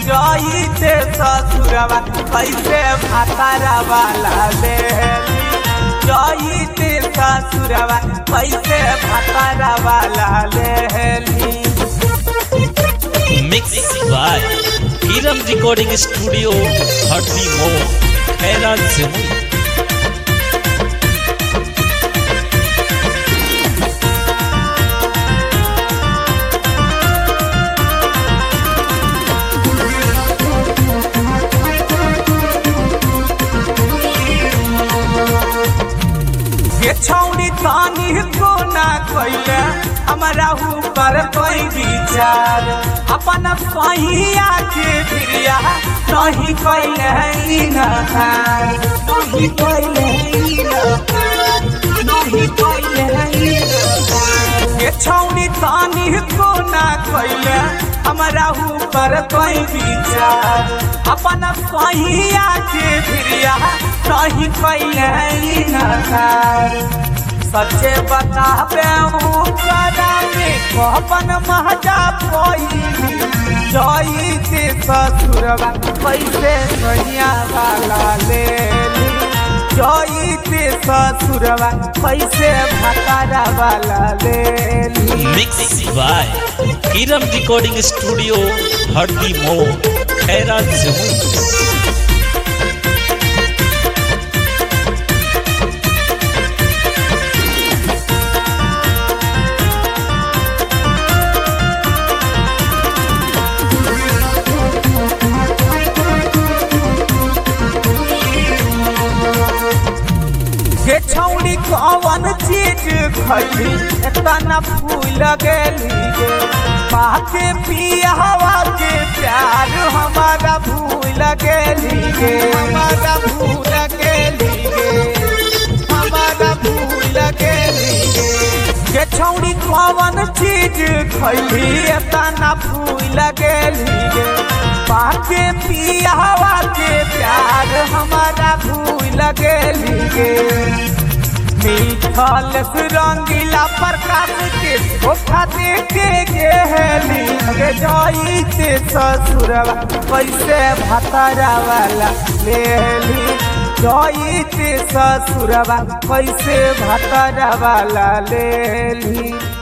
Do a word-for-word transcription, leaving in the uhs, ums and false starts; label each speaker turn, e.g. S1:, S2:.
S1: जाइते ससुरवा कैसे भातारा वाला लेली जाइते ससुरवा कैसे भातारा वाला लेली।
S2: Mix by Kiram recording studio Hatti Mor खैरा जमुई।
S1: ये छौड़ी तानी को ना कैले हमारा ऊपर कोई विचार अपन पहिया के भिरिया नहीं कैले इनकार नहीं कैले इनकार नहीं कैले इनकार। ये छौड़ी तानी को ना कैले हमारा ऊपर कोई विचार अपन पहिया के भिरिया नहीं कैले इनकार। सच्चे बताबे करा में कहपन महजा पइली जाइते ससुरवा कैसे सैया वाला लेली जाइते ससुरवा कैसे भातारा वाला लेली।
S2: Mix by Kiram recording studio Hatti Mor खैरा जमुई।
S1: ये छौड़ी कौन चीज खैली इतना फूल गेली गे बाके पिया हवा के प्यार हमारा भूल गेली गे हमारा भूल गेली गे हमारा भूल गेली गे। ये छौड़ी कौन चीज खैली इतना फूल गेली गे बाके पिया हवा के प्यार हमारा भूल गेली गे। मिथल रंगीला प्रकाश के धोखा दे के गेली जाइते ससुरवा कैसे भातारा वाला लेली जाइते ससुरवा कैसे भातारा वाला लेली।